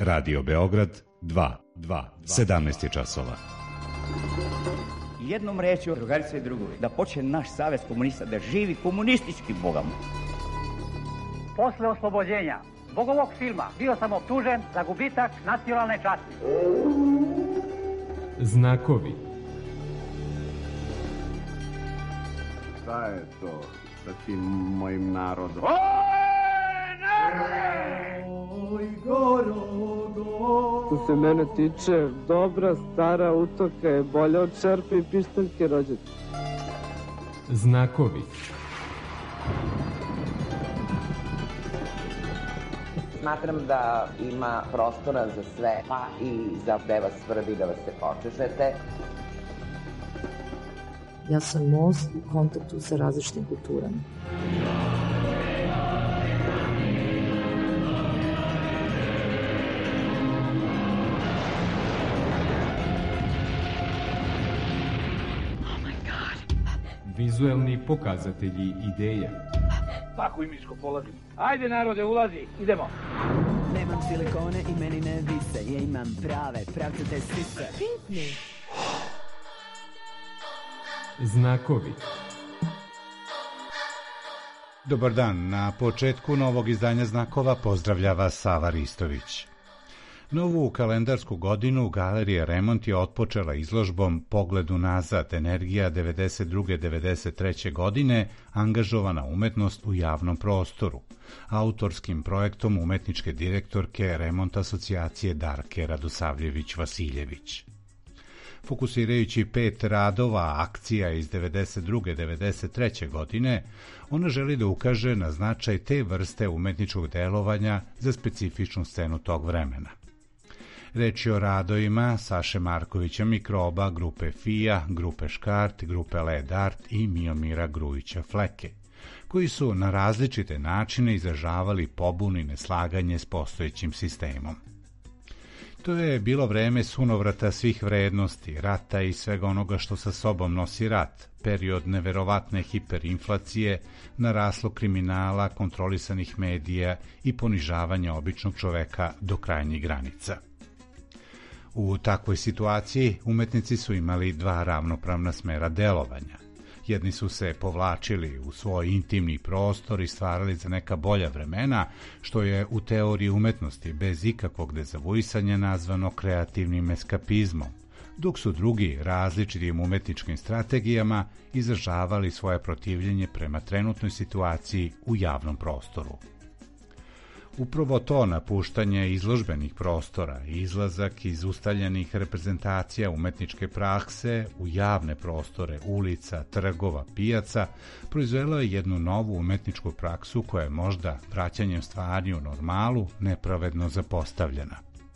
Radio Beograd 2, 17 je časova. Jednom rečju, drugarice i drugovi, da počne naš savez komunista, da živi komunistički Bogom. Posle oslobođenja zbog ovog filma bio sam optužen za gubitak nacionalne časti. Znakovi. Šta je to sa tim mojim narodom? Oj, što se mene tiče, dobra stara utoka je bolja od čerpe i pištaljke rođaka. Znakovi. Smatram da ima prostora za sve, pa i za gde vas svrbi da vas se počešete. Ja sam most u kontaktu sa različitim kulturama. Vizuelni pokazatelji ideja. Tako i miško polazim. Ajde narode, ulazi, idemo. Nemam silikone i meni ne vise. Ja imam prave, pravcate sise. Pitni. Znakovi. Dobar dan, na početku novog izdanja Znakova pozdravlja vas Sava Ristović. Novu kalendarsku godinu Galerija Remont je otpočela izložbom Pogled unazad, energija 92-93. godine, angažovana umetnost u javnom prostoru, autorskim projektom umetničke direktorke Remont asocijacije Darke Radosavljević-Vasiljević. Fokusirajući 5 radova akcija iz 92-93. godine, ona želi da ukaže na značaj te vrste umetničkog delovanja za specifičnu scenu tog vremena. Reč je o radovima Saše Markovića Mikroba, grupe FIA, grupe Škart, grupe Led Art i Miomira Grujića Fleke, koji su na različite načine izražavali pobunu i neslaganje s postojećim sistemom. To je bilo vreme sunovrata svih vrednosti, rata i svega onoga što sa sobom nosi rat, period neverovatne hiperinflacije, naraslog kriminala, kontrolisanih medija i ponižavanja običnog čoveka do krajnjih granica. U takvoj situaciji umetnici su imali 2 ravnopravna smera delovanja. Jedni su se povlačili u svoj intimni prostor i stvarali za neka bolja vremena, što je u teoriji umetnosti bez ikakvog dezavuisanja nazvano kreativnim eskapizmom, dok su drugi različitim umetničkim strategijama izražavali svoje protivljenje prema trenutnoj situaciji u javnom prostoru. Upravo to napuštanje izložbenih prostora i izlazak iz ustaljenih reprezentacija umetničke prakse u javne prostore ulica, trgova, pijaca proizvelo je jednu novu umetničku praksu koja je možda vraćanjem stvari u normalu nepravedno zapostavljena.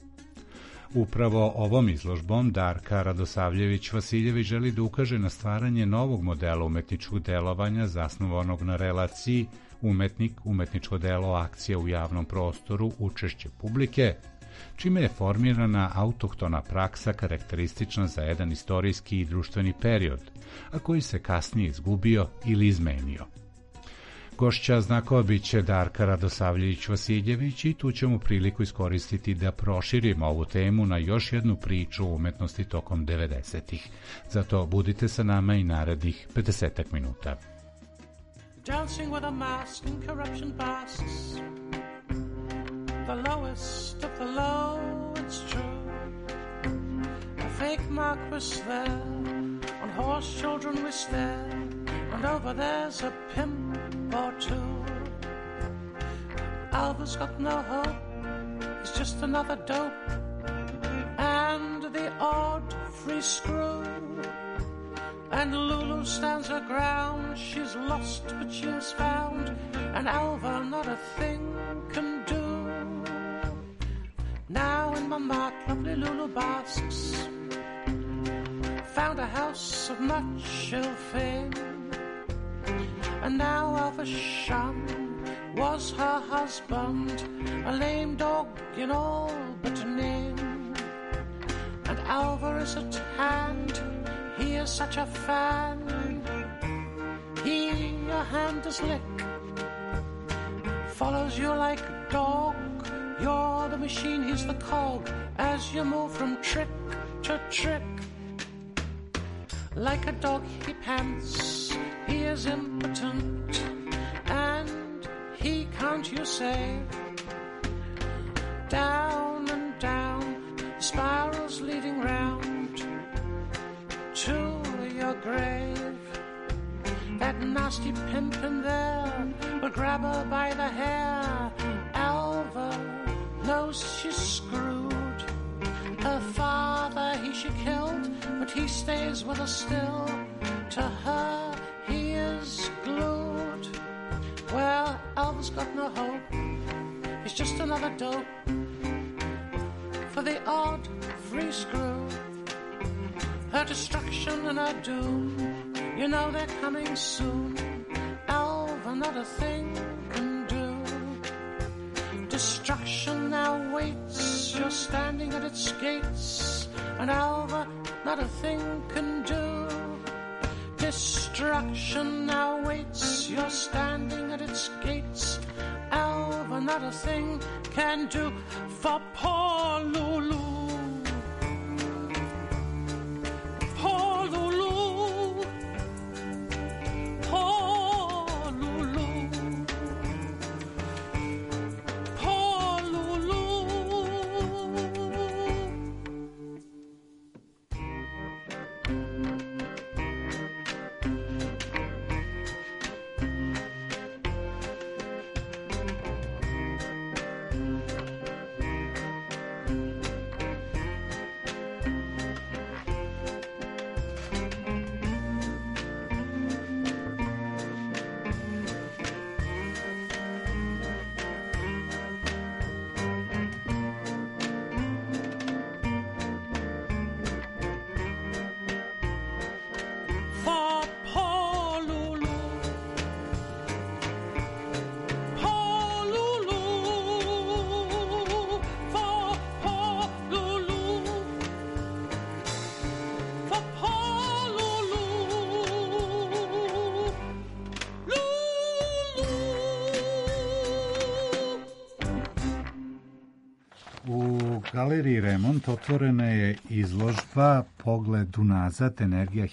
Upravo ovom izložbom Darka Radosavljević-Vasiljević želi da ukaže na stvaranje novog modela umetničkog delovanja zasnovanog na relaciji umetnik, umetničko delo, akcija u javnom prostoru, učešće publike, čime je formirana autohtona praksa karakteristična za jedan istorijski i društveni period, a koji se kasnije izgubio ili izmenio. Gošća Znakova biće Darka Radosavljević-Vasiljević i tu ćemo priliku iskoristiti da proširimo ovu temu na još jednu priču o umetnosti tokom 90-ih. Zato budite sa nama i narednih 50 minuta. Dancing with a mask and corruption basks, the lowest of the low, it's true. A fake marquis there, on horse children we stare, and over there's a pimp or two. Alva's got no hope, he's just another dope, and the odd free screw. And Lulu stands her ground, she's lost but she is found, and Alva not a thing can do. Now in Montmartre lovely Lulu basks, found a house of much ill fame, and now Alva Shum was her husband, a lame dog in all but name, and Alva is at hand. He is such a fan, he a hand does lick, follows you like a dog You're the machine, he's the cog, as you move from trick to trick. Like a dog he pants, he is impotent, and he can't, you say. Down and down, spirals leading round to your grave. That nasty pimp in there will grab her by the hair. Alva knows she's screwed. Her father he she killed, but he stays with her still. To her he is glued. Well, Alva's got no hope. He's just another dope for the odd free screw. Her destruction and her doom, you know they're coming soon. Alva, not a thing can do. Destruction now waits, you're standing at its gates, and Alva, not a thing can do. Destruction now waits, you're standing at its gates, Alva, not a thing can do for poor Lulu. Poor Lulu, poor Lulu, poor Lulu. Galeriji Remont otvorena je izložba Pogled unazad, energija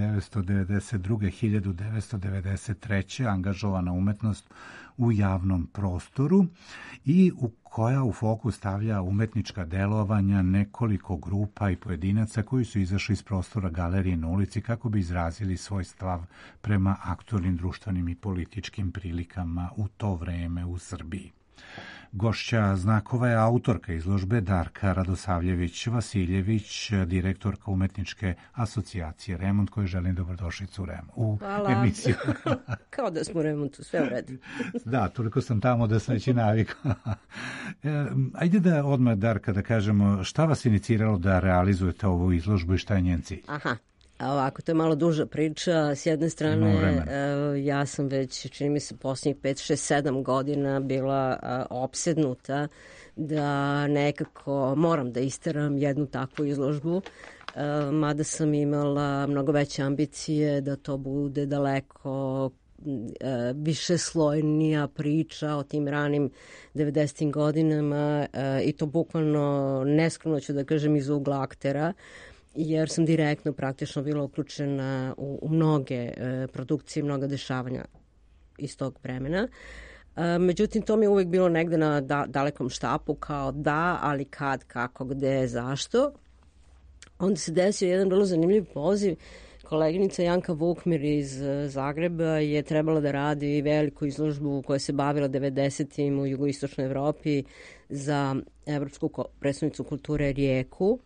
1992-1993. angažovana umetnost u javnom prostoru i koja u fokus stavlja umetnička delovanja nekoliko grupa i pojedinaca koji su izašli iz prostora galerije na ulici kako bi izrazili svoj stav prema aktualnim društvenim i političkim prilikama u to vreme u Srbiji. Gošća znakova je autorka izložbe Darka Radosavljević-Vasiljević, direktorka umetničke asocijacije Remont, kojoj želim dobrodošlicu u emisiju. Kao da smo u Remontu, sve u redu. Da, toliko sam tamo da sam već i navikao. Ajde da odmah, Darka, da kažemo šta vas iniciralo da realizujete ovu izložbu i šta je njen cilj? Aha. Ovako, to je malo duža priča. S jedne strane, ja sam već, čini mi se, posljednjih 5, 6, 7 godina bila opsednuta da nekako moram da isteram jednu takvu izložbu, mada sam imala mnogo veće ambicije da to bude daleko višeslojnija priča o tim ranim 90. godinama i to bukvalno neskromno ću da kažem iz ugla aktera, jer sam direktno praktično bila uključena u mnoge produkcije, mnoga dešavanja iz tog vremena. Međutim, to mi je uvijek bilo negde na dalekom štapu kao da, ali kad, kako, gde, zašto. Onda se desio jedan vrlo zanimljiv poziv. Koleginica Janka Vukmir iz Zagreba je trebala da radi veliku izložbu koja se bavila 90-im u jugoistočnoj Evropi za Evropsku predstavnicu kulture Rijeku.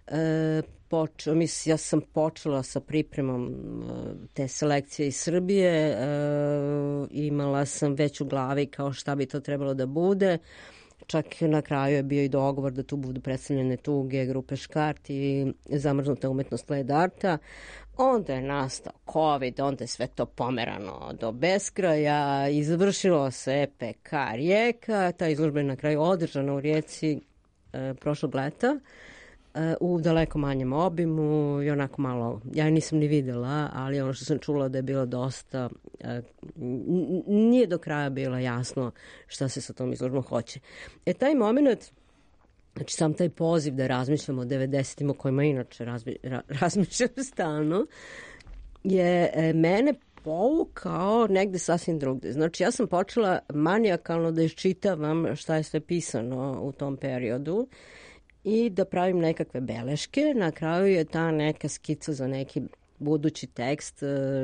Ja sam počela sa pripremom te selekcije iz Srbije, imala sam već u glavi kao šta bi to trebalo da bude, čak na kraju je bio i dogovor da tu budu predstavljene Tuge, grupe Škart i zamrznuta umetnost Led Arta. Onda je nastao COVID, onda je sve to pomerano do beskraja i završilo se EPK Rijeka. Ta izložba je na kraju održana u Rijeci prošlog leta. u daleko manjem obimu i onako malo, ja je nisam ni videla, ali ono što sam čula da je bilo dosta, nije do kraja bilo jasno šta se sa tom izložbom hoće. Taj moment, znači sam taj poziv da razmišljamo o 90-im, o kojima inače razmišljam stalno, je mene povukao negde sasvim drugde. Znači ja sam počela manijakalno da iščitavam šta je sve pisano u tom periodu i da pravim nekakve beleške. Na kraju je ta neka skica za neki budući tekst,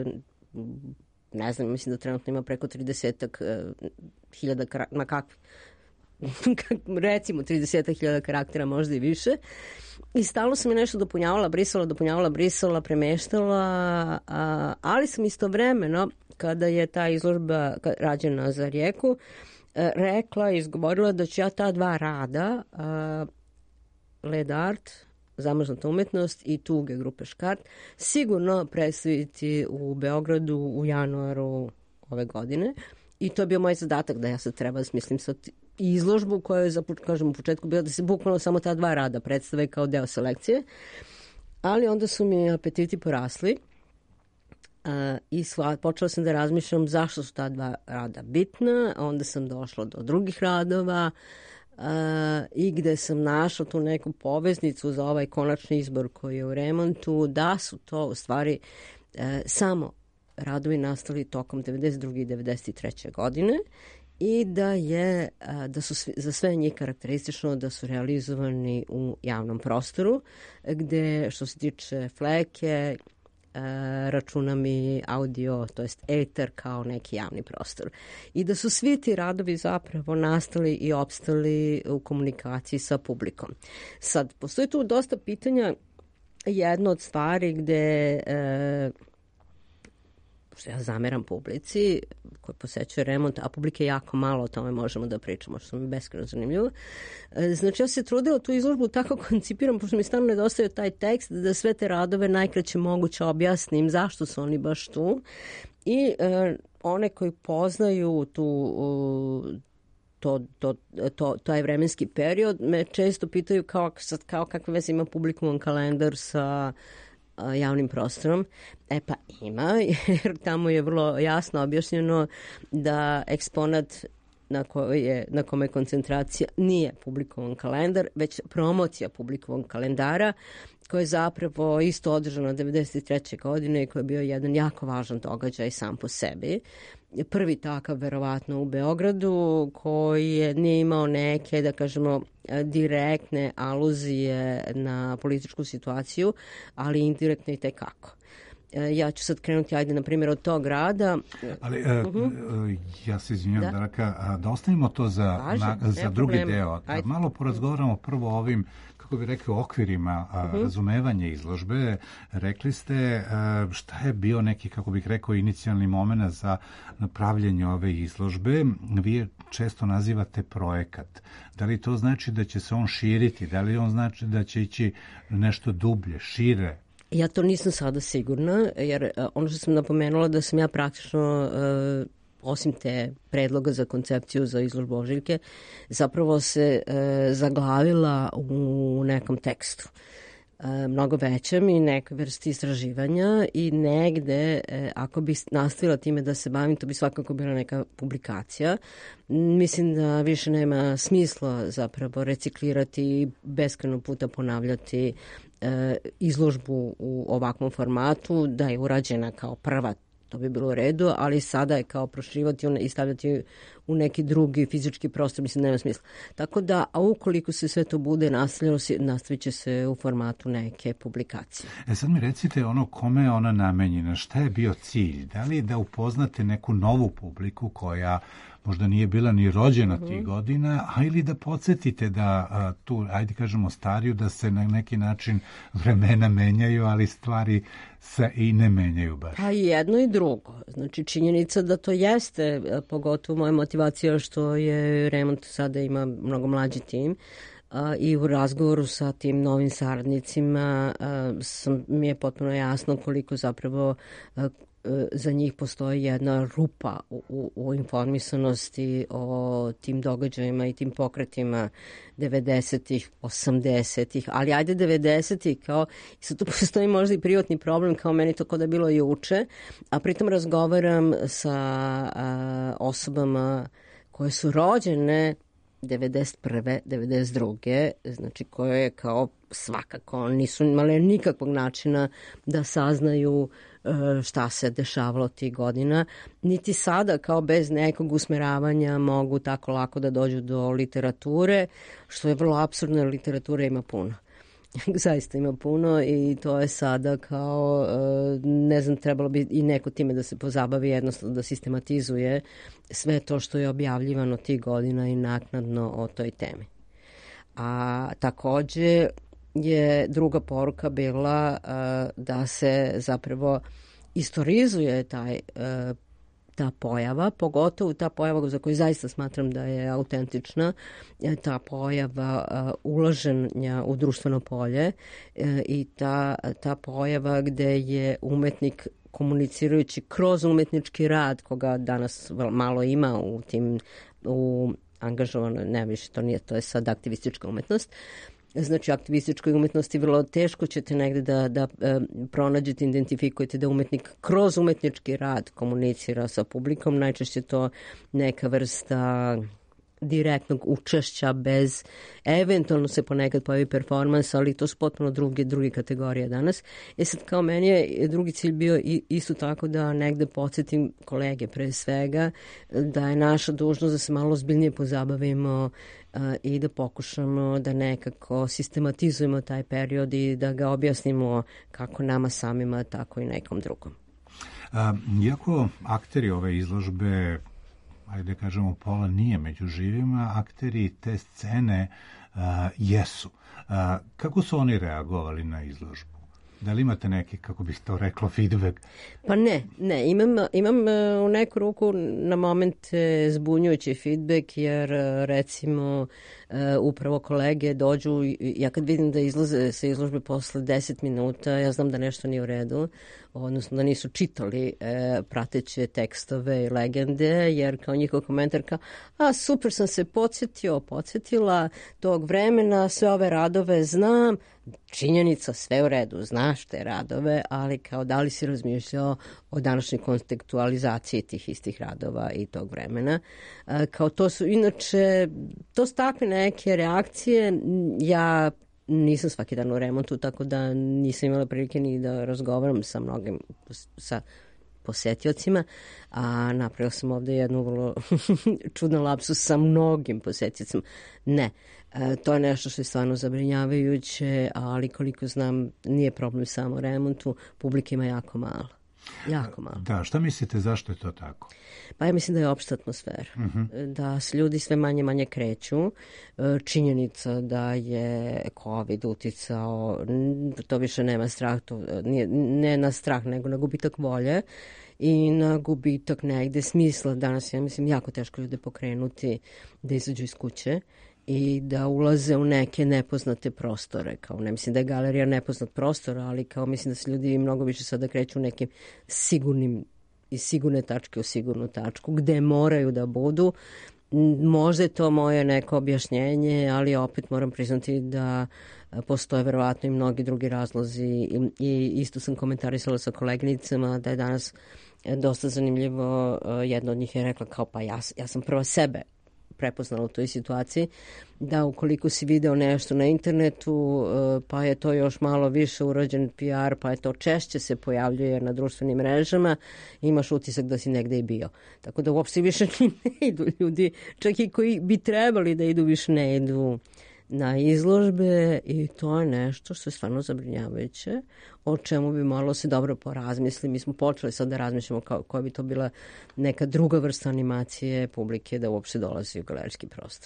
ne znam, mislim da trenutno ima preko 30.000 na kakvi recimo 30.000 karaktera, možda i više. I stalno sam je nešto dopunjavala, brisala, premeštala, ali sam istovremeno, kada je ta izložba rađena za Rijeku, rekla i izgovorila da ću ja ta dva rada, Led art, zamrznuta umetnost i Tuge grupe Škart, sigurno predstaviti u Beogradu u januaru ove godine. I to je bio moj zadatak da ja sad treba da smislim sad izložbu koja je, kažem, u početku bila da se bukvalno samo ta dva rada predstave kao deo selekcije. Ali onda su mi apetiti porasli i počela sam da razmišljam zašto su ta dva rada bitna. Onda sam došla do drugih radova i gde sam našla tu neku poveznicu za ovaj konačni izbor koji je u remontu, da su to u stvari samo radovi nastali tokom 92. i 93. godine i da su za sve njih karakteristično da su realizovani u javnom prostoru, gde što se tiče fleke, računam i audio, to jest eter kao neki javni prostor. I da su svi ti radovi zapravo nastali i opstali u komunikaciji sa publikom. Sad, postoji tu dosta pitanja. Jedno od stvari gde što ja zameram publici koja posećuje remont, a publike jako malo, o tome možemo da pričamo, što mi je beskreno zanimljivo. Znači ja se trudila tu izložbu tako koncipiram, pošto mi stalno nedostaje taj tekst, da sve te radove najkraće moguće objasnim zašto su oni baš tu i one koji poznaju taj vremenski period me često pitaju kao kakve veze ima publikuman kalendar sa javnim prostorom. Pa ima, jer tamo je vrlo jasno objašnjeno da eksponat na kome je koncentracija nije publikovan kalendar, već promocija publikovanog kalendara, koji je zapravo isto održano 93. godine i koji je bio jedan jako važan događaj sam po sebi. Prvi takav verovatno u Beogradu koji nije imao neke, da kažemo, direktne aluzije na političku situaciju, ali indirektno i tekako. Ja ću sad krenuti, ajde, na primjer, od tog rada. Ali, ja se izvinjam, Daraka, da ostavimo to za drugi deo. Malo porazgovaramo prvo o ovim, kako bi rekao, okvirima razumevanja izložbe. Rekli ste šta je bio neki, kako bih rekao, inicijalni moment za pravljenje ove izložbe. Vi je često nazivate projekat. Da li to znači da će se on širiti? Da li on znači da će ići nešto dublje, šire? Ja to nisam sada sigurna, jer ono što sam napomenula da sam ja praktično, osim te predloga za koncepciju za izložbu ožiljke, zapravo se zaglavila u nekom tekstu. Mnogo većem i nekoj vrsti istraživanja i negde, ako bi nastavila time da se bavim, to bi svakako bila neka publikacija. Mislim da više nema smisla zapravo reciklirati i beskrajno puta ponavljati izložbu u ovakvom formatu, da je urađena kao prva, to bi bilo u redu, ali sada je kao proširivati i stavljati u neki drugi fizički prostor, mislim, nema smisla. Tako da, a ukoliko se sve to bude nastavljeno, nastavit će se u formatu neke publikacije. Sad mi recite kome je ona namenjena, šta je bio cilj? Da li da upoznate neku novu publiku koja možda nije bila ni rođena tih godina, a ili da podsjetite da tu, ajde kažemo stariju, da se na neki način vremena menjaju, ali stvari se i ne menjaju baš. Pa i jedno i drugo. Znači činjenica da to jeste, pogotovo moja motivacija što je remont sada ima mnogo mlađi tim, i u razgovoru sa tim novim saradnicima mi je potpuno jasno koliko zapravo za njih postoji jedna rupa u informisanosti o tim događajima i tim pokretima 90-ih, 80-ih, ali ajde 90-ih, kao, i sad tu postoji možda i privatni problem, kao meni to kao da je bilo juče, a pritom razgovaram sa osobama koje su rođene 91. 92. znači koje kao svakako nisu imale nikakvog načina da saznaju šta se dešavalo tih godina, niti sada kao bez nekog usmeravanja mogu tako lako da dođu do literature, što je vrlo apsurdno, jer literature ima puno. Zaista ima puno i to je sada kao, ne znam, trebalo bi i neko time da se pozabavi, jednostavno da sistematizuje sve to što je objavljivano tih godina i naknadno o toj temi. A takođe je druga poruka bila da se zapravo istorizuje ta pojava, pogotovo ta pojava za koju zaista smatram da je autentična, ta pojava ulaženja u društveno polje i ta pojava gde je umetnik komunicirajući kroz umetnički rad, koga danas malo ima u angažovano, ne više, to je sad aktivistička umetnost. Znači, aktivističkoj umetnosti vrlo teško ćete negde da pronađete, identifikujete da umetnik kroz umetnički rad komunicira sa publikom. Najčešće to neka vrsta direktnog učešća bez, eventualno se ponekad pojavi performans, ali to su potpuno druge kategorije danas. Sad kao meni je drugi cilj bio isto tako da negde podsjetim kolege pre svega da je naša dužnost da se malo ozbiljnije pozabavimo i da pokušamo da nekako sistematizujemo taj period i da ga objasnimo kako nama samima, tako i nekom drugom. Iako akteri ove izložbe, ajde kažemo, pola nije među živima, akteri te scene jesu. Kako su oni reagovali na izložbu? Da li imate neki, kako bih to reklo, feedback? Pa ne, imam u neku ruku na moment zbunjujući feedback, jer recimo upravo kolege dođu, ja kad vidim da izlaze sa izložbe posle 10 minuta, ja znam da nešto nije u redu, odnosno da nisu čitali prateće tekstove i legende, jer kao njihov komentar kao, super sam se podsjetila tog vremena, sve ove radove znam, činjenica, sve u redu, znaš te radove, ali kao da li si razmišljao o današnjoj kontekstualizaciji tih istih radova i tog vremena. Kao to su, inače, to su takve neke reakcije. Ja nisam svaki dan u remontu, tako da nisam imala prilike ni da razgovaram sa mnogim, sa posetiocima, a napravila sam ovde jednu vrlo čudnu lapsus sa mnogim posetiocima. Ne, to je nešto što je stvarno zabrinjavajuće, ali koliko znam nije problem samo u remontu, publike ima jako malo. Jako malo. Da, šta mislite zašto je to tako? Pa ja mislim da je opšta atmosfera. Da se ljudi sve manje kreću. Činjenica da je COVID uticao, to više nema strah, ne na strah, nego na gubitak volje i na gubitak negde smisla. Danas, ja mislim, jako teško ljude pokrenuti da izađu iz kuće i da ulaze u neke nepoznate prostore. Kao, ne mislim da je galerija nepoznat prostor, ali kao mislim da se ljudi mnogo više sada kreću u nekim sigurnim, iz sigurne tačke u sigurnu tačku, gde moraju da budu. Možda je to moje neko objašnjenje, ali opet moram priznati da postoje verovatno i mnogi drugi razlozi i isto sam komentarisala sa koleginicama da je danas dosta zanimljivo. Jedna od njih je rekla kao, pa ja sam prva sebe prepoznala u toj situaciji, da ukoliko si video nešto na internetu, pa je to još malo više urađen PR, pa je to češće se pojavljuje na društvenim mrežama, imaš utisak da si negde i bio. Tako da uopšte više ne idu ljudi, čak i koji bi trebali da idu, više ne idu na izložbe i to je nešto što je stvarno zabrinjavajuće, o čemu bi moralo se dobro porazmisli. Mi smo počeli sad da razmišljamo koja bi to bila neka druga vrsta animacije publike da uopšte dolazi u galerijski prostor.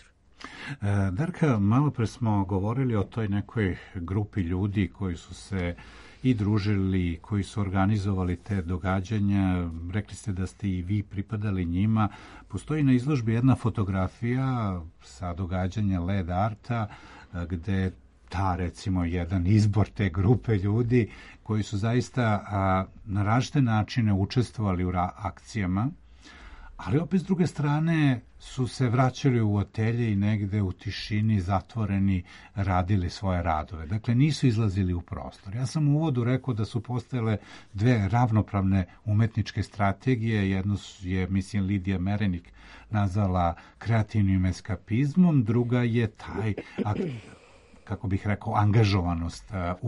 Darka, malo pre smo govorili o toj nekoj grupi ljudi koji su se i družili, koji su organizovali te događanja. Rekli ste da ste i vi pripadali njima. Postoji na izložbi jedna fotografija sa događanja LED arta gde recimo jedan izbor te grupe ljudi koji su zaista na različite načine učestvovali u akcijama, ali opet s druge strane su se vraćali u hotelje i negde u tišini zatvoreni radili svoje radove. Dakle, nisu izlazili u prostor. Ja sam u uvodu rekao da su postojale dve ravnopravne umetničke strategije. Jedno je, mislim, Lidija Merenik nazvala kreativnim eskapizmom, druga je taj, kako bih rekao, angažovanost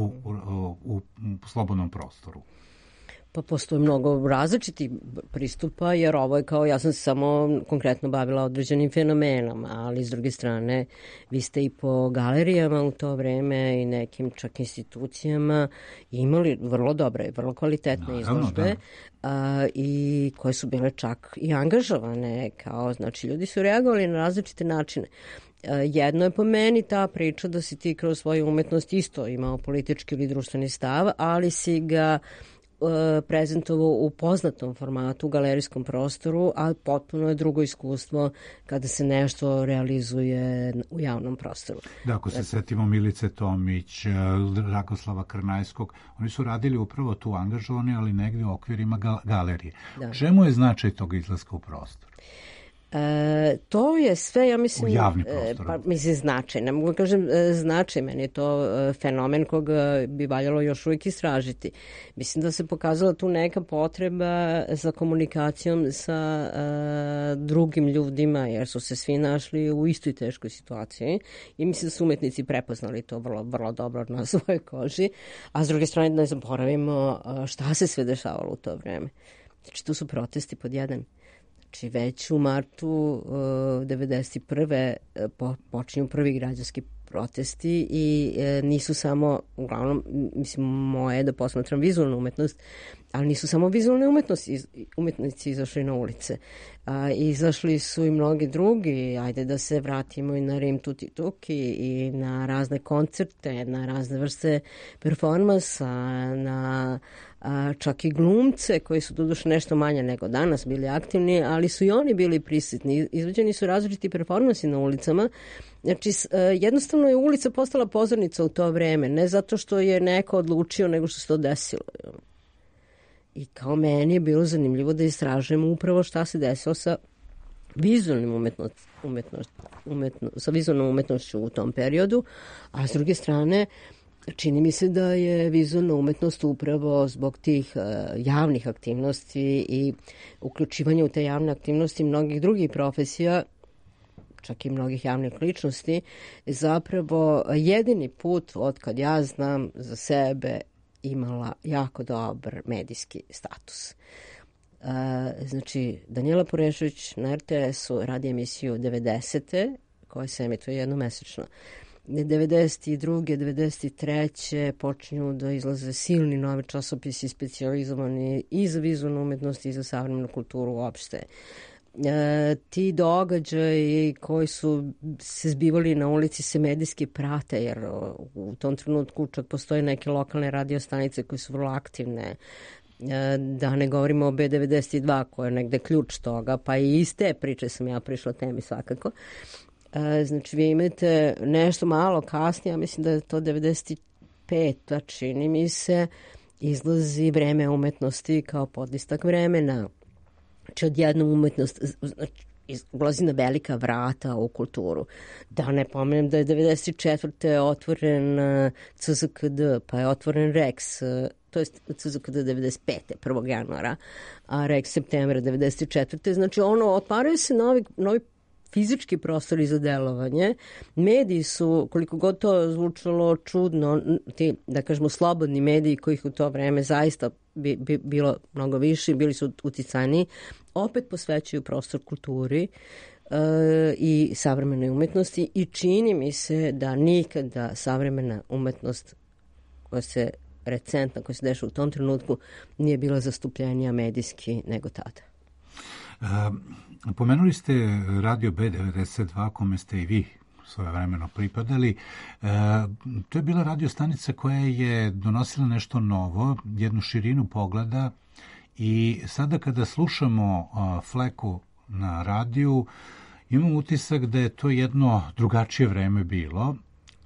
u slobodnom prostoru. Pa postoje mnogo različitih pristupa, jer ovo je kao, ja sam se samo konkretno bavila određenim fenomenama, ali s druge strane vi ste i po galerijama u to vreme i nekim čak institucijama imali vrlo dobre i vrlo kvalitetne izložbe i koje su bile čak i angažovane, kao, znači ljudi su reagovali na različite načine. Jedno je po meni ta priča da si ti kroz svoju umetnost isto imao politički ili društveni stav, ali si ga prezentovao u poznatom formatu, u galerijskom prostoru, a potpuno je drugo iskustvo kada se nešto realizuje u javnom prostoru. Da, ako se setimo Milice Tomić, Rakoslava Krnajskog, oni su radili upravo tu angažovani, ali negdje u okvirima galerije. Da. Čemu je značaj tog izlaska u prostor? To je sve, ja mislim, u javni prostor. Pa, mislim, značaj. Ne mogu da kažem značaj, meni je to fenomen koga bi valjalo još uvijek istražiti. Mislim da se pokazala tu neka potreba za komunikacijom sa drugim ljudima, jer su se svi našli u istoj teškoj situaciji i mislim da su umetnici prepoznali to vrlo, vrlo dobro na svojoj koži, a s druge strane da ne zaboravimo šta se sve dešavalo u to vreme. Znači, tu su protesti pod jedan. Znači, već u martu 1991. počinju prvi građanski protesti i nisu samo, uglavnom, mislim, moje da posmatram vizualnu umetnost, ali nisu samo vizualne umetnici izašli na ulice. Izašli su i mnogi drugi, ajde da se vratimo i na Rim Tuti Tuki i na razne koncerte, na razne vrste performansa, na čak i glumce koji su doduše nešto manje nego danas bili aktivni, ali su i oni bili prisutni. Izvođeni su različiti performansi na ulicama. Znači, jednostavno je ulica postala pozornica u to vreme, ne zato što je neko odlučio, nego što se to desilo. I kao meni je bilo zanimljivo da istražujemo upravo šta se desilo sa vizualnim sa vizualnom umetnošću u tom periodu, a s druge strane čini mi se da je vizualna umetnost upravo zbog tih javnih aktivnosti i uključivanja u te javne aktivnosti mnogih drugih profesija, čak i mnogih javnih ličnosti, zapravo jedini put od kad ja znam za sebe imala jako dobar medijski status. Znači, Danijela Porešović na RTS-u radi emisiju 90. koja se emituje jednomesečno. 92. 93. počinju da izlaze silni novi časopisi specijalizovani i za vizualnu umetnost i za savremenu kulturu uopšte. Ti događaji koji su se zbivali na ulici se medijski prate, jer u tom trenutku čak postoje neke lokalne radio stanice koje su vrlo aktivne. Da ne govorimo o B92 koja je negde ključ toga, pa i iz te priče sam ja prišla temi svakako. Znači, vi imate nešto malo kasnije, ja mislim da je to 95. čini mi se, izlazi Vreme umetnosti kao podlistak vremena. Znači, odjednom umetnost ulazi na velika vrata u kulturu. Da ne pomenem da je 94. otvoren CZKD, pa je otvoren Rex, to je CZKD 95. 1. januara, a Rex septembra 94. Znači, otvaraju se novi fizički prostori za delovanje. Mediji su, koliko god to zvučalo čudno, ti, da kažemo, slobodni mediji kojih u to vreme zaista bilo mnogo više, bili su uticajniji, opet posvećuju prostor kulturi i savremenoj umetnosti i čini mi se da nikada savremena umetnost koja se recentna, koja se dešava u tom trenutku, nije bila zastupljenija medijski nego tada. Pomenuli ste radio B92 kome ste i vi svojevremeno pripadali. To je bila radio stanica koja je donosila nešto novo, jednu širinu pogleda i sada kada slušamo Fleku na radiju imam utisak da je to jedno drugačije vreme bilo,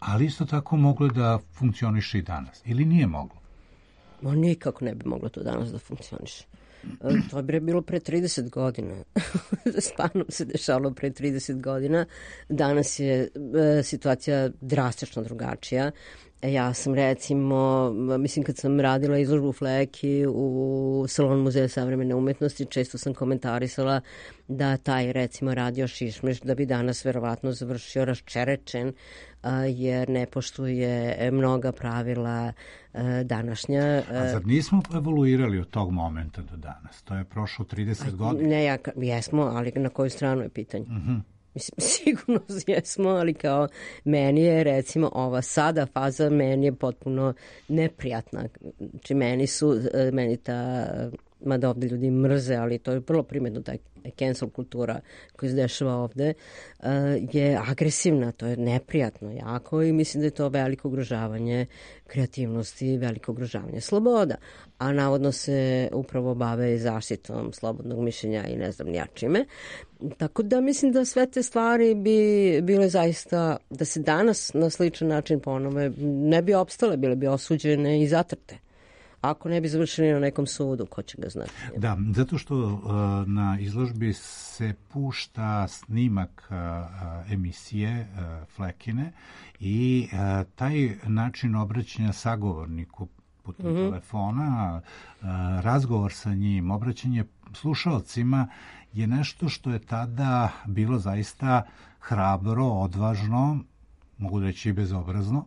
ali isto tako moglo da funkcioniše i danas, ili nije moglo? Nikako ne bi moglo to danas da funkcioniše. To je bilo pre 30 godina. Stvarno se dešavalo pre 30 godina. Danas je situacija drastično drugačija. Ja sam recimo, kad sam radila izložbu u Fleki u Salonu Muzeja savremene umetnosti, često sam komentarisala da taj recimo radio šišmiš da bi danas verovatno završio raščerečen, jer ne poštuje mnoga pravila današnja. A zar nismo evoluirali od tog momenta do danas? To je prošlo 30 godina. Ne, jesmo, ali na koju stranu je pitanje? Mislim, sigurno jesmo, ali kao meni je recimo ova sada faza meni je potpuno neprijatna. Znači meni ta, mada ovde ljudi mrze, ali to je vrlo primetno, taj cancel kultura koja se dešava ovde, je agresivna, to je neprijatno jako i mislim da je to veliko ugrožavanje kreativnosti, veliko ugrožavanje sloboda. A navodno se upravo bave zaštitom slobodnog mišljenja i ne znam ni ja čime. Tako da mislim da sve te stvari bi bile zaista, da se danas na sličan način ponove, ne bi opstale, bile bi osuđene i zatrte. Ako ne bi završili na nekom sudu, ko će ga znati? Da, zato što na izložbi se pušta snimak emisije Flekine i taj način obraćanja sagovorniku putem telefona, razgovor sa njim, obraćanje slušalcima je nešto što je tada bilo zaista hrabro, odvažno, mogu reći i bezobrazno,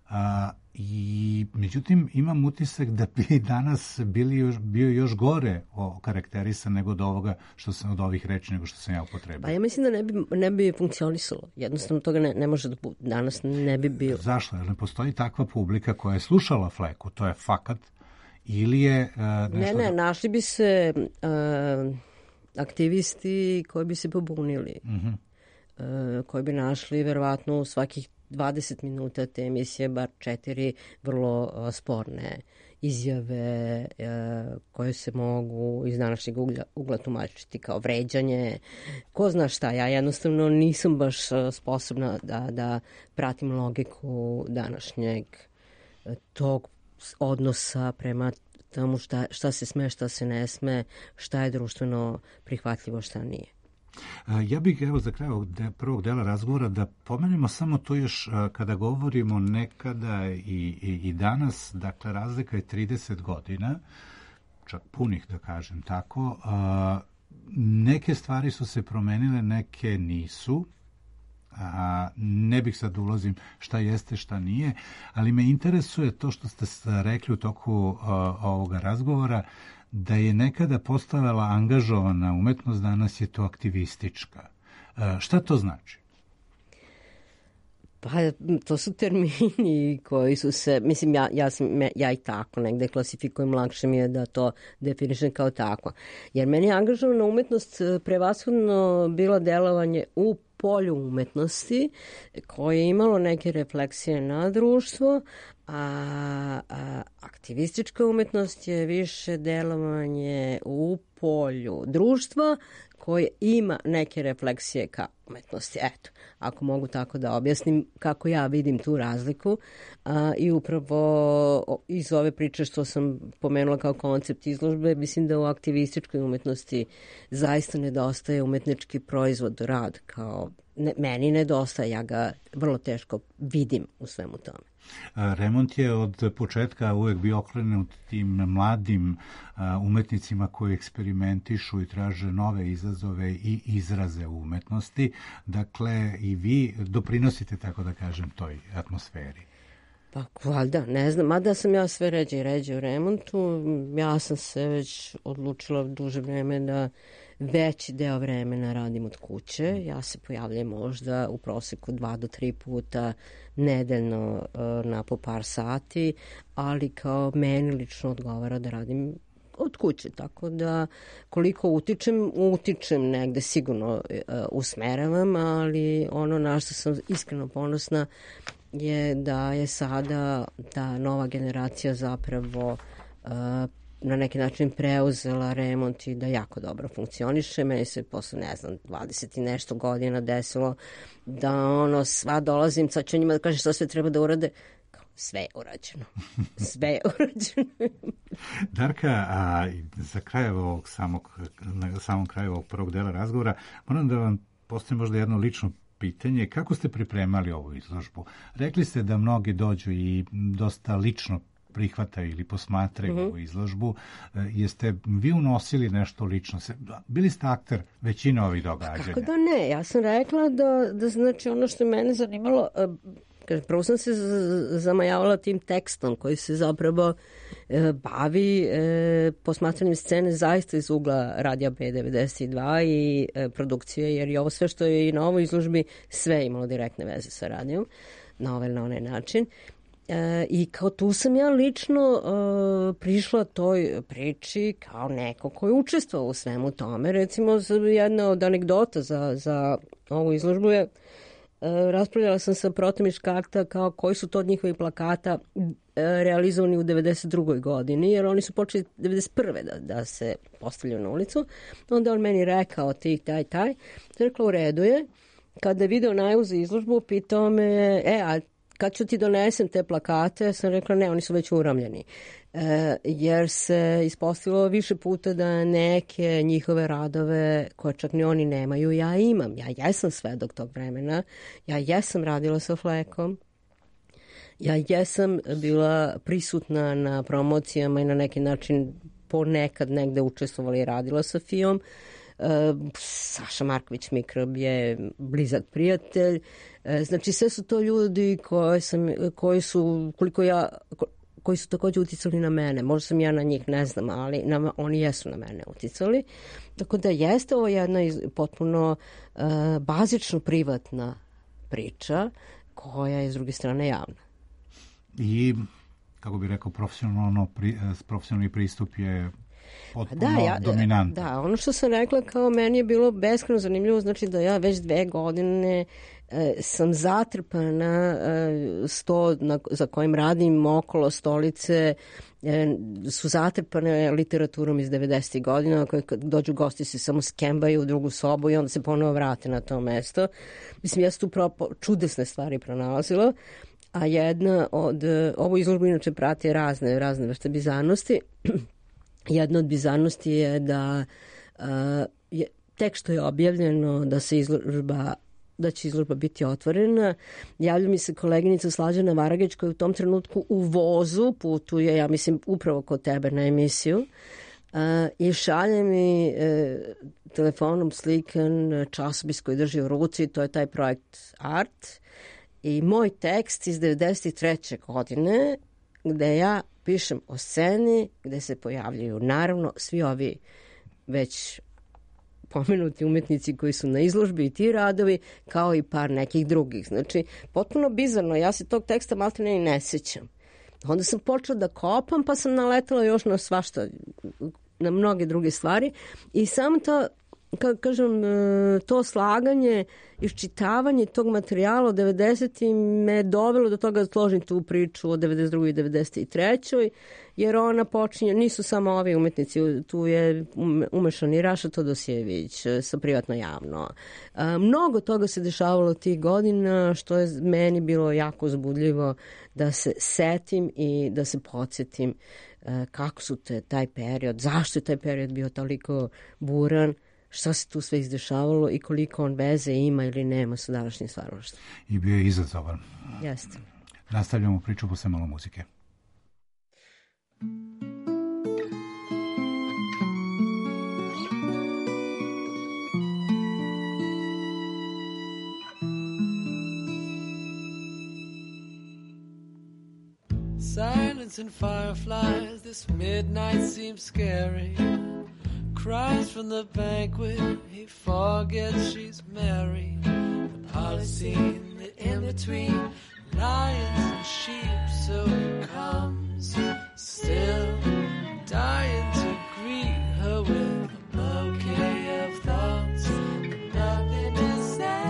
i međutim imam utisak da bi danas bio još gore karakterisan nego od ovoga što sam od ovih reči nego što sam ja upotrebio. Pa ja mislim da ne bi funkcionisalo. Jednostavno toga ne može da danas ne bi bilo. Zašto? Jer ne postoji takva publika koja je slušala Fleku, to je fakat, ili je nešto... Ne, našli bi se aktivisti koji bi se pobunili, koji bi našli verovatno svakih 20 minuta te emisije, bar 4 vrlo sporne izjave koje se mogu iz današnjeg ugla tumačiti kao vređanje. Ko zna šta, ja jednostavno nisam baš sposobna da pratim logiku današnjeg tog odnosa prema tomu šta se sme, šta se ne sme, šta je društveno prihvatljivo, šta nije. Ja bih za kraj prvog dela razgovora da pomenemo samo to još kada govorimo nekada i danas, dakle razlika je 30 godina, čak punih da kažem tako, neke stvari su se promenile, neke nisu, ne bih sad ulazim šta jeste, šta nije, ali me interesuje to što ste rekli u toku ovoga razgovora, da je nekada postavila angažovana umetnost, danas je to aktivistička. Šta to znači? Pa to su termini koji su se, mislim ja i tako negde klasifikujem, lakše mi je da to definišem kao tako. Jer meni je angažovana umetnost prevashodno bila delovanje u polju umetnosti koje je imalo neke refleksije na društvo, a aktivistička umetnost je više delovanje u polju društva koje ima neke refleksije ka umetnosti. Eto, ako mogu tako da objasnim kako ja vidim tu razliku i upravo iz ove priče što sam pomenula kao koncept izložbe, mislim da u aktivističkoj umetnosti zaista nedostaje umetnički proizvod, rad, kao meni nedostaje, ja ga vrlo teško vidim u svemu tome. Remont je od početka uvek bio okrenut tim mladim umetnicima koji eksperimentišu i traže nove izazove i izraze u umetnosti. Dakle, i vi doprinosite, tako da kažem, toj atmosferi. Pa, valjda, ne znam, mada sam ja sve ređe i ređe u remontu, ja sam se već odlučila duže vreme da veći deo vremena radim od kuće. Ja se pojavljam možda u proseku 2 do 3 puta nedeljno na po par sati, ali kao meni lično odgovara da radim od kuće, tako da koliko utičem negde sigurno usmeravam, ali ono na što sam iskreno ponosna je da je sada ta nova generacija zapravo na neki način preuzela remont i da jako dobro funkcioniše. Meni se posle, 20 i nešto godina desilo da sva dolazim, sad ću njima da kažem što sve treba da urade. Sve je urađeno. Sve je urađeno. Darka, a za kraj na samom kraju ovog prvog dela razgovora, moram da vam postavim možda jedno lično pitanje. Kako ste pripremali ovu izložbu? Rekli ste da mnogi dođu i dosta lično prihvataju ili posmatraju ovu izložbu. Jeste vi unosili nešto lično? Bili ste akter većine ovih događanja? Kako da ne? Ja sam rekla da znači ono što je mene zanimalo, prvo sam se zamajavala tim tekstom koji se zapravo bavi posmatranjem scene zaista iz ugla Radija B92 i produkcije, jer je ovo sve što je i na ovoj izložbi sve imalo direktne veze sa radijom na ovaj na onaj način. I kao tu sam ja lično prišla toj priči kao neko koji je učestvovao u svemu tome. Recimo, jedna od anegdota za ovu izložbu je raspravljala sam sa Protom iz Karta kao koji su to od njihovih plakata realizovani u 92. godini, jer oni su počeli 91. da se postavljaju na ulicu. Onda on meni rekao taj. Rekla, u redu je. Kada je video najavu za izložbu, pitao me, a kad ću ti donesem te plakate, sam rekla ne, oni su već uramljeni. Jer se ispostavilo više puta da neke njihove radove koje čak ni oni nemaju, ja imam. Ja jesam svedok tog vremena, ja jesam radila sa Flekom, ja jesam bila prisutna na promocijama i na neki način ponekad negde učestvovala i radila sa FIOM. Saša Marković Mikrob je blizak prijatelj. Znači sve su to ljudi koji su takođe uticali na mene. Možda sam ja na njih, ne znam, ali oni jesu na mene uticali. Tako da jeste ovo jedna potpuno bazično privatna priča koja je s druge strane javna. I, kako bih rekao, profesionalni pristup je potpuno dominantan. Da, ono što sam rekla kao meni je bilo beskrajno zanimljivo, znači da ja već 2 godine sam zatrpana, sto za kojim radim okolo stolice su zatrpane literaturom iz 90. godina, koje kad dođu gosti se samo skembaju u drugu sobu i onda se ponovo vrate na to mesto. Mislim, ja sam tu čudesne stvari pronalazila, a jedna od, ovu izložbu inače prati razne vrste bizarnosti. Jedna od bizarnosti je da tek što je objavljeno da će izložba biti otvorena, javlja mi se koleginica Slađana Varagić koja u tom trenutku u vozu putuje, ja mislim, upravo kod tebe na emisiju, i šalje mi telefonom slikan časopis koji drži u ruci, to je taj projekt Art, i moj tekst iz 93. godine gde ja pišem o sceni gde se pojavljaju naravno svi ovi već pomenuti umetnici koji su na izložbi i ti radovi, kao i par nekih drugih. Znači, potpuno bizarno, ja se tog teksta maltene i ne sećam. Onda sam počela da kopam, pa sam naletala još na svašta, na mnoge druge stvari i samo to, kako kažem, to slaganje, iščitavanje tog materijala od 90. me dovelo do toga da složim tu priču od 92. i 93. jer ona počinje, nisu samo ovi umetnici, tu je umešan i Raša Todosijević sa Privatno javno. Mnogo toga se dešavalo tih godina, što je meni bilo jako uzbudljivo da se setim i da se podsjetim kako su taj period, zašto je taj period bio toliko buran, šta se tu sve izdešavalo i koliko on veze ima ili nema sa današnjim stvarnošćem. I bio je izazovan. Jeste. Nastavljamo priču posle malo muzike. Silence and fireflies, this midnight seems scary. Cries from the banquet, he forgets she's married. The Holocene, the in-between, lions and sheep, so he comes, still dying to greet her with a bouquet of thoughts, but nothing to say.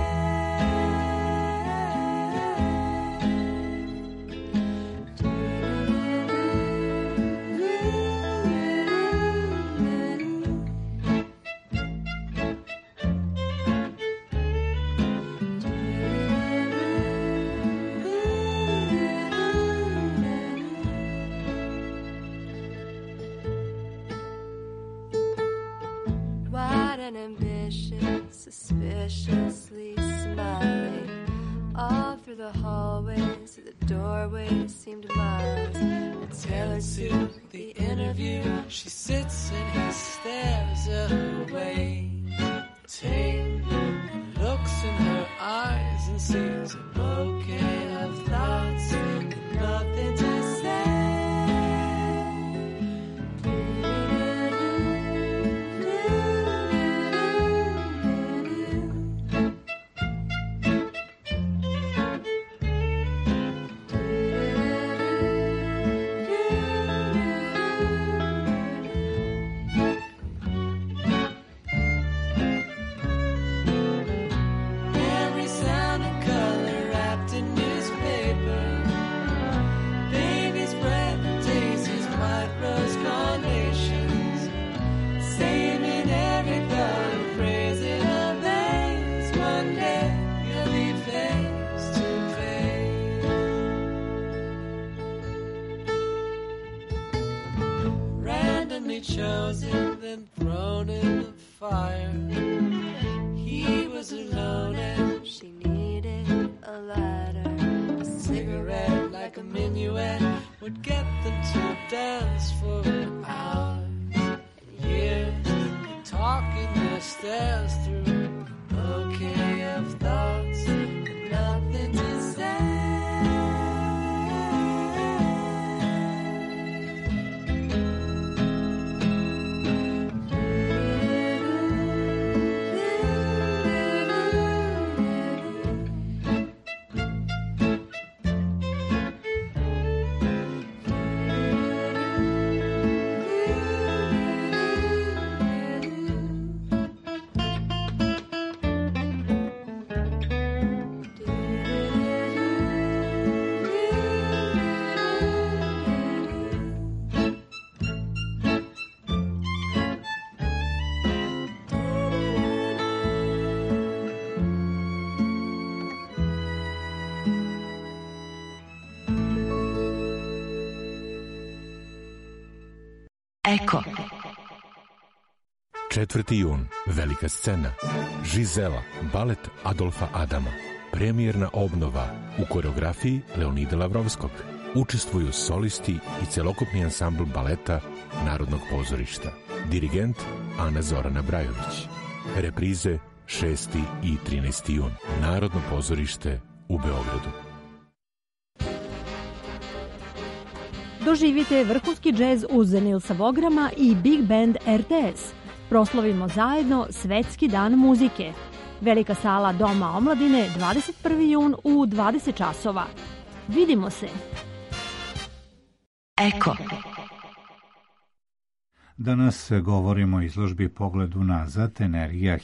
and ambitious, suspiciously smiling. All through the hallways, through the doorways seemed miles. Tailored to the interview, she sits and he stares away. Tame looks in her eyes and sees a bouquet of thoughts and nothing to say. Chosen, then thrown in the fire. He was alone and she needed a lighter. A cigarette like a minuet would get them to dance for an hour. And years talking their stairs through a bouquet of thoughts and nothing to say. Eko. 4. jun, velika scena. Žizela, balet Adolfa Adama. Premijerna obnova u koreografiji Leonida Lavrovskog. Učestvuju solisti i celokupni ansambl baleta Narodnog pozorišta. Dirigent Ana Zorana Brajović. Reprize 6. i 13. jun. Narodno pozorište u Beogradu. Doživite vrhunski džez uz Nilsa Vograma i Big Band RTS. Proslavimo zajedno Svetski dan muzike. Velika sala Doma omladine 21. jun u 20 časova. Vidimo se. Eko. Danas govorimo o izložbi Pogled unazad, energija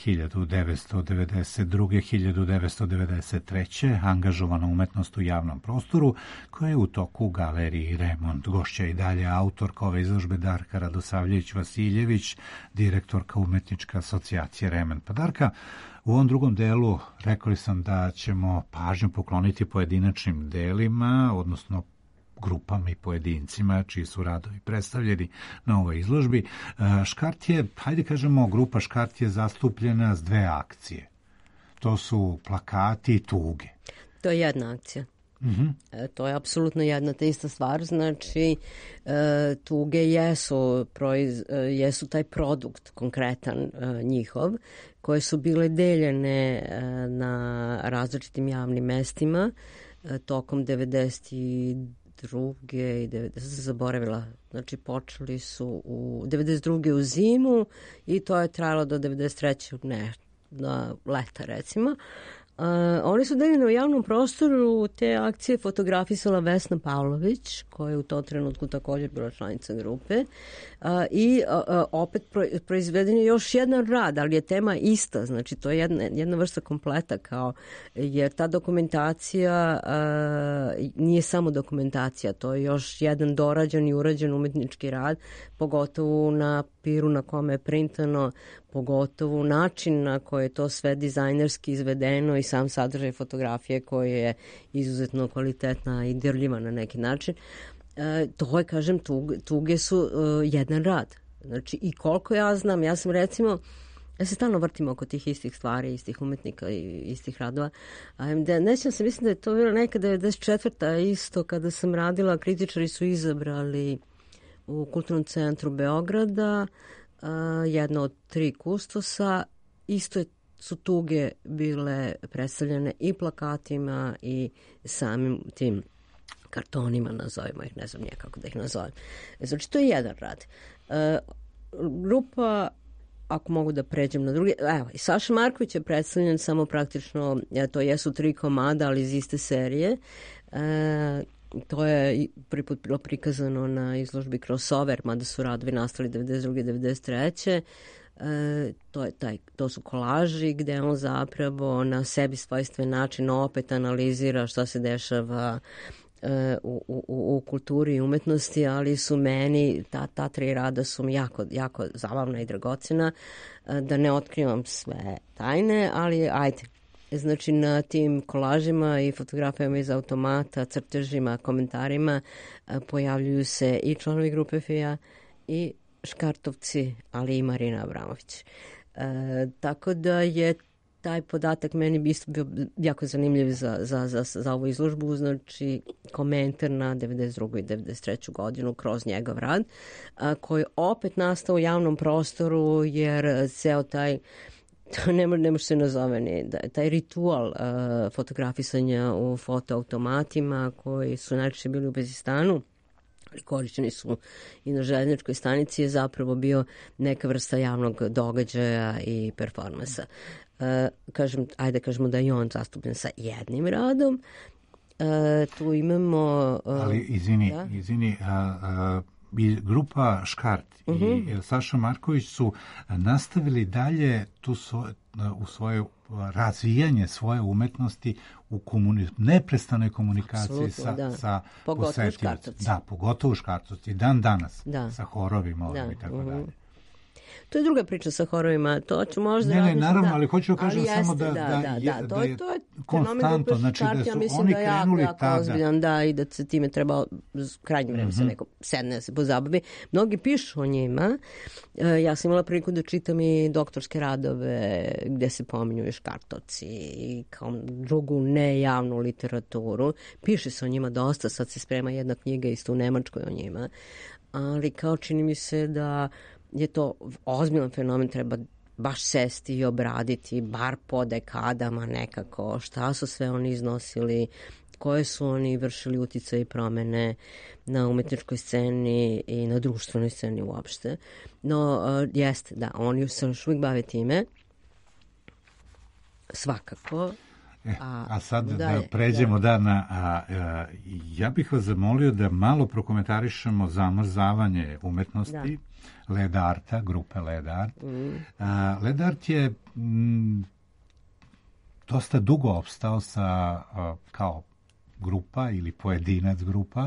1992-1993. Angažovana umetnost u javnom prostoru, koja je u toku u galeriji Remont. Gošća i dalje autorka ove izložbe Darka Radosavljević-Vasiljević, direktorka Umetničke asocijacije Remont. Pa Darka, u ovom drugom delu rekli sam da ćemo pažnju pokloniti pojedinačnim delima, odnosno grupama i pojedincima čiji su radovi predstavljeni na ovoj izložbi. Škart je, hajde kažemo, grupa Škart je zastupljena s dve akcije. To su plakati i tuge. To je jedna akcija. To je apsolutno jedna te ista stvar. Znači, tuge jesu taj produkt konkretan njihov, koje su bile deljene na različitim javnim mestima tokom 92. i 90. zaboravila. Znači, počeli su u 92. u zimu i to je trajalo do 93. na leta, recimo. Oni su deljeni u javnom prostoru. Te akcije fotografisala Vesna Pavlović, koja je u tom trenutku također bila članica grupe. I opet proizveden je još jedan rad, ali je tema ista. Znači, to je jedna vrsta kompleta, jer ta dokumentacija nije samo dokumentacija, to je još jedan dorađen i urađen umetnički rad, pogotovo na papiru na kome je printano, pogotovo način na koji je to sve dizajnerski izvedeno i sam sadržaj fotografije koji je izuzetno kvalitetna i dirljiva na neki način. To je, kažem, tuge su jedan rad. Znači, i koliko ja znam, ja sam recimo Ja se stalno vrtim oko tih istih stvari, istih umetnika i istih radova. Nećem se, mislim da je to bilo nekada 94. isto, kada sam radila, kritičari su izabrali u Kulturnom centru Beograda jedno od 3 kustosa. Isto su tuge bile predstavljene i plakatima i samim tim kartonima, nazovimo ih, ne znam kako da ih nazovem. Znači, to je jedan rad. Grupa, ako mogu da pređem na drugi, evo, i Saša Marković je predstavljen samo praktično, to jesu 3 komada, ali iz iste serije. To je prvi put bilo prikazano na izložbi Crossover, mada su radovi nastali 92. 93. To su kolaži gde on zapravo na sebi svojstven način opet analizira šta se dešava u kulturi i umetnosti, ali su meni ta 3 rada su mi jako zabavna i dragocena, da ne otkrivam sve tajne, ali ajde. Znači, na tim kolažima i fotografijama iz automata, crtežima, komentarima pojavljuju se i članovi grupe FIA i škartovci, ali i Marina Abramović. Tako da je taj podatak meni isto bio jako zanimljiv za ovu izložbu, znači komentar na 92. i 93. godinu kroz njegov rad, koji je opet nastao u javnom prostoru, jer ceo taj to ne može se nazove ni taj ritual fotografisanja u fotoautomatima koji su najčešće bili u Bezistanu, ali korišćeni su i na željezničkoj stanici, je zapravo bio neka vrsta javnog događaja i performansa. Ajde kažemo da je on zastupljen sa jednim radom. Tu imamo... Ali izvini, i grupa Škart i Saša Marković su nastavili dalje u svoje razvijanje svoje umetnosti u neprestanoj komunikaciji sa posetiocima. Da, pogotovo u Škartovci, dan danas, sa horovima i tako dalje. To je druga priča sa horovima, to ću možda... Ne, naravno, ali hoću da kažem samo da je konstantno, znači da su oni krenuli tada. Ozbiljan, da, i da se time treba krajnje vreme se neko sedne, se pozabavi. Mnogi pišu o njima. Ja sam imala priliku da čitam i doktorske radove gde se pominju i Škartovci i kao drugu nejavnu literaturu. Piše se o njima dosta, sad se sprema jedna knjiga isto u Nemačkoj o njima, ali kao čini mi se da je to ozbiljan fenomen, treba baš sesti i obraditi, bar po dekadama nekako, šta su sve oni iznosili, koje su oni vršili uticaje i promene na umetničkoj sceni i na društvenoj sceni uopšte. No, jeste, da, oni se još uvijek bave time, svakako. A sad da pređemo ja bih vas zamolio da malo prokomentarišemo zamrzavanje umetnosti Led Arta, grupe Led Art. Led Art je dosta dugo opstao kao grupa ili pojedinac grupa.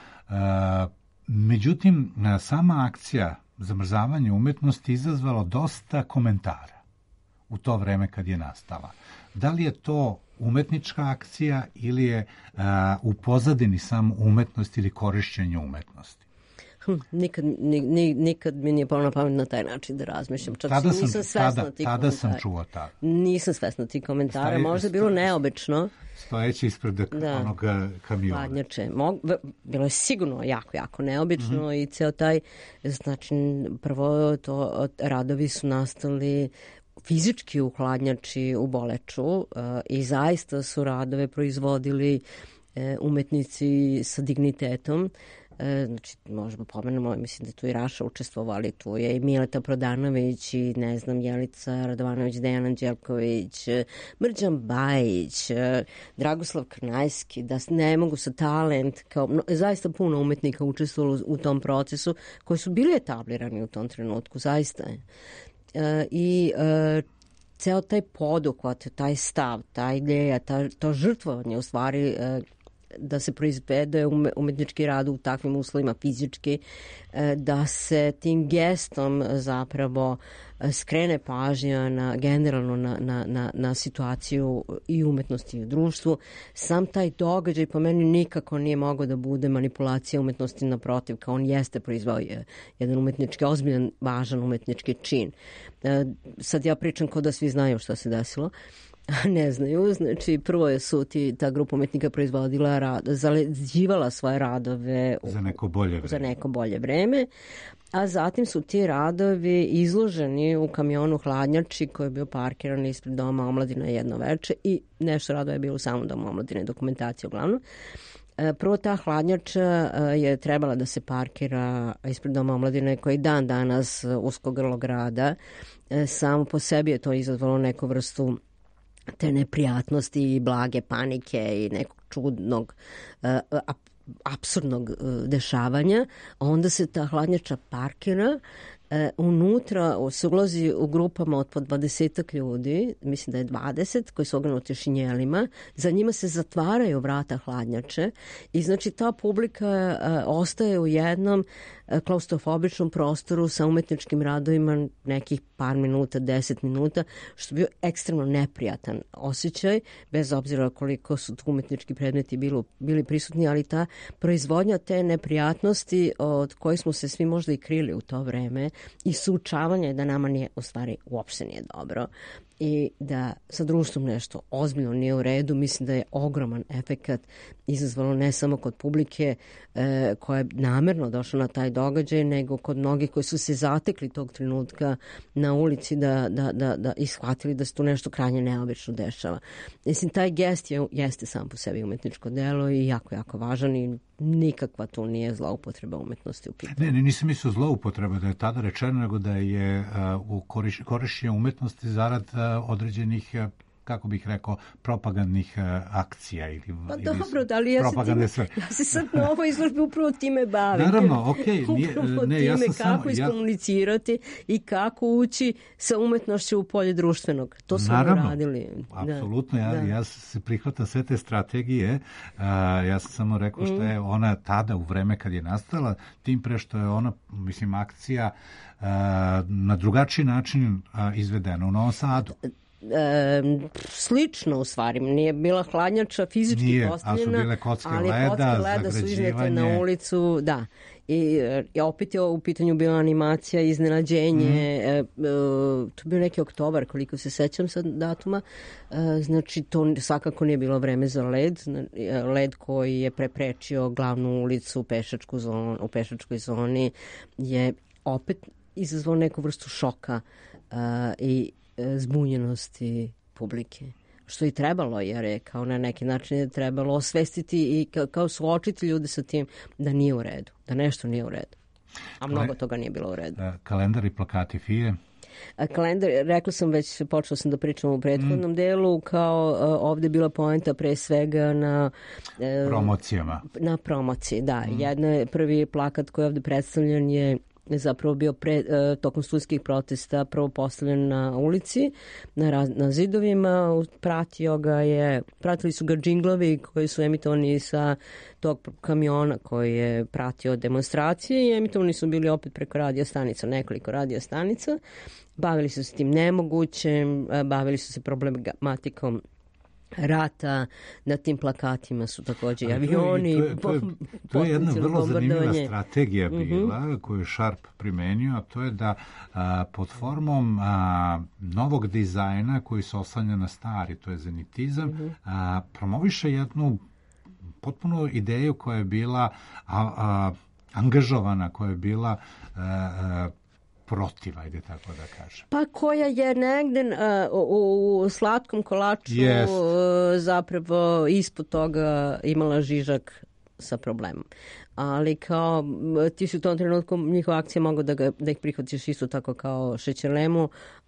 Međutim, sama akcija zamrzavanja umetnosti izazvala dosta komentara u to vreme kad je nastala. Da li je to umetnička akcija ili je u pozadini samo umetnost ili korišćenje umetnosti? Nikad mi nije palo na pamet na taj način da razmišljam. Tada sam čuo tako. Nisam svesna tih komentara. Možda je bilo neobično. Stojeći ispred onog kamiona. Hladnjače. Bilo je sigurno jako neobično i ceo taj, znači prvo to radovi su nastali fizički u hladnjači u Boleču i zaista su radove proizvodili umetnici sa dignitetom. Znači, možemo pomenemo, mislim da tu i Raša učestvovali, tu je i Mileta Prodanović i ne znam, Jelica Radovanović, Dejan Anđelković, Mrđan Bajić, Dragoslav Krnajski, da ne mogu sa talent, kao zaista puno umetnika učestvovalo u tom procesu koji su bili etablirani u tom trenutku, zaista je. I ceo taj poduhvat, taj stav, ta ideja, to žrtvovanje u stvari da se proizvede umetnički rad u takvim uslovima fizički, da se tim gestom zapravo skrene pažnja generalno na situaciju i umetnosti u društvu. Sam taj događaj po meni nikako nije mogao da bude manipulacija umetnosti, naprotiv, kao on jeste proizvao jedan umetnički, ozbiljan, važan umetnički čin. Sad ja pričam kao da svi znaju šta se desilo. Ne znaju, znači prvo su ta grupa umetnika proizvodila zaleđivala svoje radove za neko bolje vreme, a zatim su ti radovi izloženi u kamionu hladnjači koji je bio parkiran ispred Doma omladine jedno veče i nešto radova je bilo u samom Domu omladine, dokumentacija uglavnom. Prvo ta hladnjača je trebala da se parkira ispred Doma omladine koji dan danas usko grlo grada. Samo po sebi je to izazvalo neku vrstu te neprijatnosti i blage panike i nekog čudnog, apsurdnog dešavanja. Onda se ta hladnjača parkira, unutra se ulazi u grupama od po 20 ljudi, mislim da je 20, koji su ogrenuti šinjelima, za njima se zatvaraju vrata hladnjače i znači ta publika ostaje u jednom klaustrofobičnom prostoru sa umetničkim radovima nekih par minuta, 10 minuta, što je bio ekstremno neprijatan osjećaj, bez obzira koliko su umetnički predmeti bili prisutni, ali ta proizvodnja te neprijatnosti od koje smo se svi možda i krili u to vreme i suočavanje da nama nije, u stvari, uopšte nije dobro i da sa društvom nešto ozbiljno nije u redu, mislim da je ogroman efekat izazvalo ne samo kod publike koja je namerno došla na taj događaj, nego kod mnogih koji su se zatekli tog trenutka na ulici da ishvatili da se tu nešto krajnje neobično dešava. Mislim, taj gest jeste sam po sebi umetničko delo i jako, jako važan i nikakva tu nije zloupotreba umetnosti u pitanju. Ne, nisam mislio zloupotreba da je tada rečeno, nego da je u korišćenje umetnosti zarad određenih, kako bih rekao, propagandnih akcija ili dobro, ali ja se sad na ovoj izložbi upravo time bavim. Naravno, okej. Ja kako iskomunicirati i kako ući sa umetnošću u polje društvenog. To smo radili. Apsolutno, ja se prihvatam sve te strategije. Ja sam samo rekao što je ona tada u vreme kad je nastala, tim pre što je ona, mislim, akcija na drugačiji način izvedena u Novom Sadu. Slično u stvari, nije bila hladnjača fizički postavljena, ali kocke leda su iznete na ulicu, da. I opet je u pitanju bila animacija, iznenađenje, to je bio neki oktobar, koliko se sećam sad datuma, znači to svakako nije bilo vreme za led koji je preprečio glavnu ulicu u pešačkoj zoni je opet izazvao neku vrstu šoka i zbunjenosti publike. Što i trebalo, jer je kao na neki način je trebalo osvestiti i kao suočiti ljude sa tim da nije u redu, da nešto nije u redu. A mnogo toga nije bilo u redu. Kalendar i plakati FIE? Kalendar, rekla sam već, počela sam da pričam u prethodnom delu, kao ovde bila poenta pre svega na promocijama. Na promociji, da. Prvi plakat koji je ovde predstavljen je zapravo bio tokom studijskih protesta prvo postavljen na ulici, na zidovima, pratili su ga džinglovi koji su emitovani sa tog kamiona koji je pratio demonstracije i emitovani su bili opet preko radio stanica, nekoliko radio stanica. Bavili su se tim nemogućem, bavili su se problematikom rata, na tim plakatima su takođe avioni. To je jedna vrlo zanimljiva strategija bila koju je Sharp primenio, a to je da pod formom novog dizajna koji se oslanja na stari, to je zenitizam, promoviše jednu potpuno ideju koja je bila angažovana, koja je bila protiv, ajde tako da kažem. Pa koja je negde u slatkom kolaču zapravo ispod toga imala žižak sa problemom. Ali kao ti si u tom trenutku njihova akcija mogu da ih prihvatiš isto tako kao šećerlemu,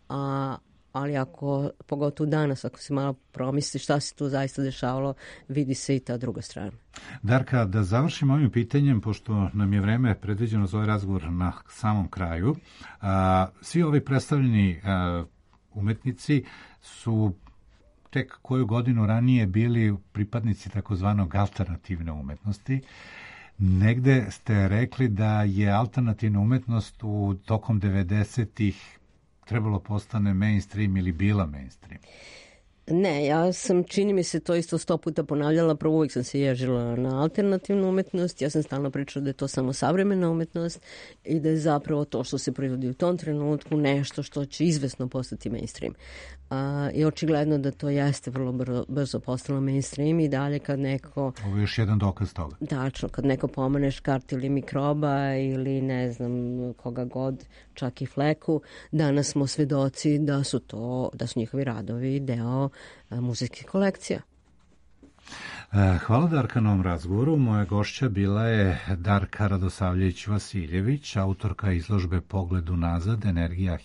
ali ako, pogotovo danas, ako se malo promisli šta se tu zaista dešavalo, vidi se i ta druga strana. Darka, da završimo ovim pitanjem, pošto nam je vreme predviđeno za ovaj razgovor na samom kraju. Svi ovi predstavljeni umetnici su tek koju godinu ranije bili pripadnici takozvanog alternativne umetnosti. Negde ste rekli da je alternativna umetnost u tokom 90-ih trebalo postane mainstream ili bila mainstream. Ne, ja sam, čini mi se, to isto 100 puta ponavljala, prvo uvijek sam se ježila na alternativnu umetnost, ja sam stalno pričala da je to samo savremena umetnost i da je zapravo to što se proizvodi u tom trenutku nešto što će izvesno postati mainstream. I očigledno da to jeste vrlo brzo postalo mainstream i dalje kad neko... Ovo je još jedan dokaz toga. Tačno, kad neko pomene Škart ili Mikroba ili ne znam koga god, čak i Fleku, danas smo svedoci da su njihovi radovi deo muzejskih kolekcija. Hvala Darka na ovom razgovoru. Moja gošća bila je Darka Radosavljević-Vasiljević, autorka izložbe Pogled unazad, energija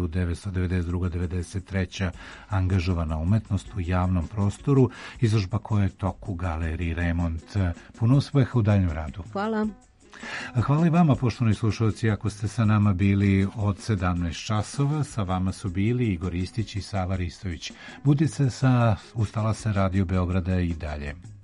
1992-93. angažovana umetnost u javnom prostoru, izložba koja je tok u galeriji Remont. Puno uspeha u daljem radu. Hvala. Hvala i vama, poštovani slušalci, ako ste sa nama bili od 17 časova. Sa vama su bili Igor Istić i Sava Ristović. Budite ustala se Radio Beograda i dalje.